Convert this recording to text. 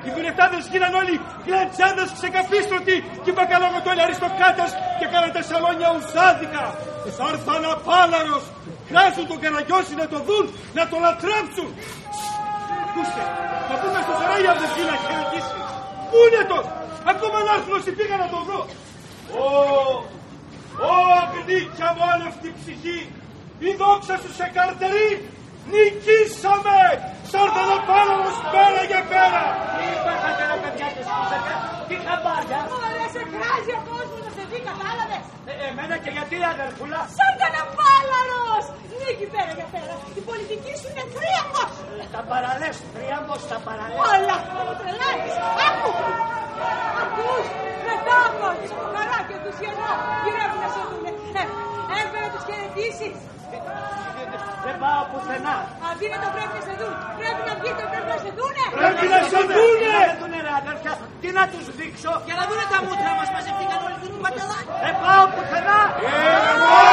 Οι δουλευτάδες γίναν όλοι γλαντζάδες ξεκαπίστρωτοι και οι μπακαλαγοτόλοι αριστοκράτες και κάναν τα σαλόνια ουσάδικα. Θα έρθει αναπάλαρος. Χρειάζουν τον Καραγιώση να το δουν, να το λατρέψουν. Ακούστε, θα πούμε στο Σαράγια αν δεν βγει να χαιρετήσει. Πού είναι το, ακόμα να έρθουν όσοι πήγαν να τον δω. Ω αγνή και αμόλευτη ψυχή, η δόξα σου σε καρτερεί. Νικήσαμε! Σαρδαναπάλαρος πέρα για πέρα! Τι είπατε ρε παιδιά και σκούσατε, τι χαμπάρια! Ωραία, σε κράζει ο κόσμος να σε δει, κατάλαβες! Εμένα και γιατί αδερφούλα! Σαρδαναπάλαρος! Νίκη πέρα για πέρα! Η πολιτική σου είναι θρίαμβος! Τα παραλές, θρίαμβος, τα παραλές! Όλα αυτά μου τρελαίνεις! Άκου! Ακούς! Μετά από τις από χαρά και ενθουσιασμό γυρεύουν να σε δούνε! Έφερε να τους χαιρετήσεις! Δεν πάω πουθενά. Αδύνατο πρέπει να σε δουν. Πρέπει να βγείτε, πρέπει να σε δούνε. Πρέπει να σε δούνε. Ρε αδέρφια, τι να τους δείξω. Για να δούνε τα μούτρα μας μαζευτήκαν όλοι δουν μπατελάκι. Δεν πάω πουθενά.